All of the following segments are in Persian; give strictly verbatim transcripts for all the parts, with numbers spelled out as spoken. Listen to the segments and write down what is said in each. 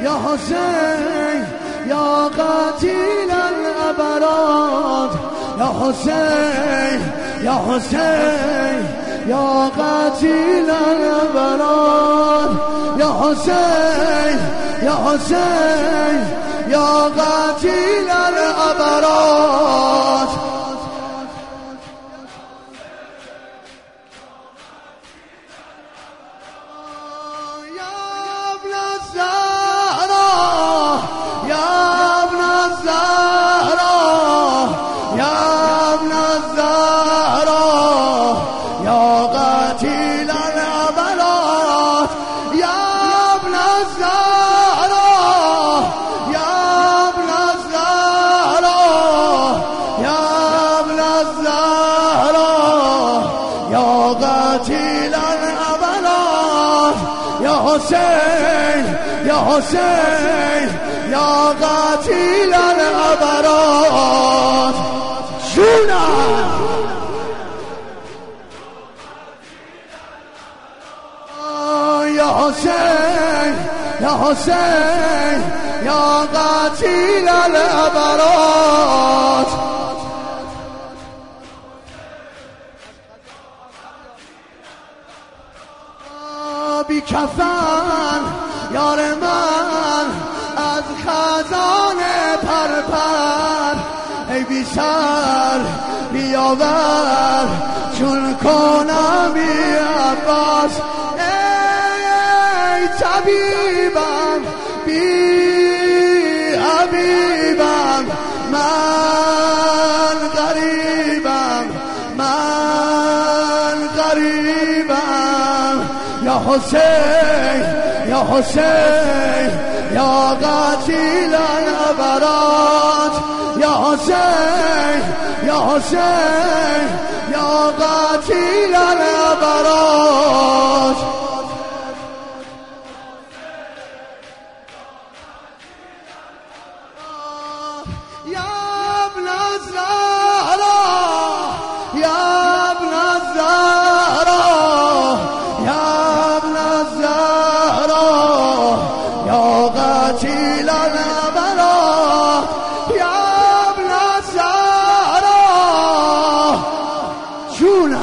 یا حسین یا قتیل الابرار یا حسین یا حسین یا قتیل الابرار یا حسین یا حسین یا قتیل الابرار حسین یا حسین یا قتیل الابرار جونا یا حسین یا حسین یا قتیل الابرار بی کفن یار من از خزان پرپر ای بی سر بیاور چون کنم بی عباس ای طبیبم بی حبیبم من غریبم من غریبم یا حسین یا حسین یا قتیل الابرار یا حسین یا حسین یا قتیل الابرار یا ابن الزهرا یا ابن الزهرا قتیل الابرار یا ابن الزهرا جونا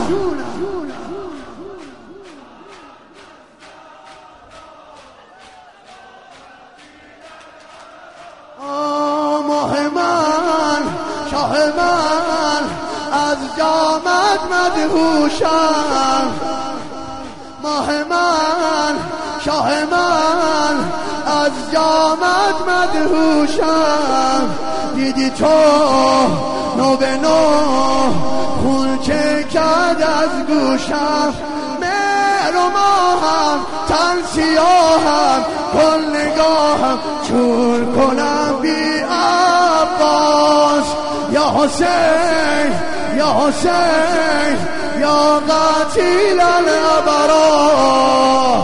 ماه من شاه من از جامت مدهوشم ماه من شاه من از جامت مدهوشم دیدی تو نو به نو خون چکد از گوشم مهر و ماهم تن سیاهم کل نگاهم چون کنم بی عباس یا حسین یا حسین یا قتیل الابرار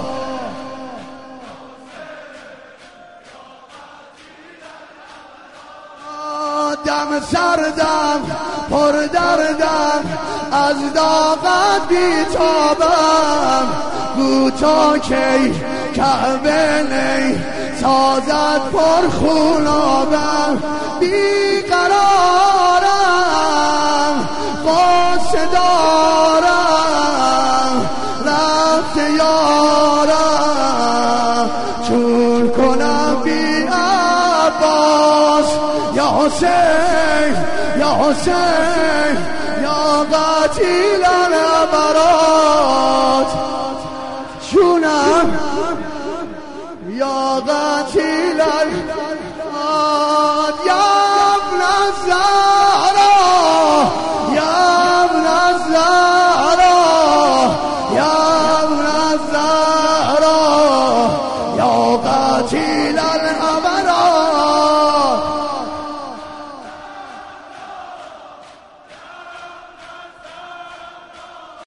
دم سردم پر دردم از داغت بیتابم گو تا کی کعبه نی سازد پر خونابم بیقرارم غصه دارم رفت یارم چون کنم بی عباس یا حسین یا حسین یا قتیل الابرار جونم یا قتیل الابرار یا ابن الزهرا یا ابن الزهرا یا ابن الزهرا یا قتیل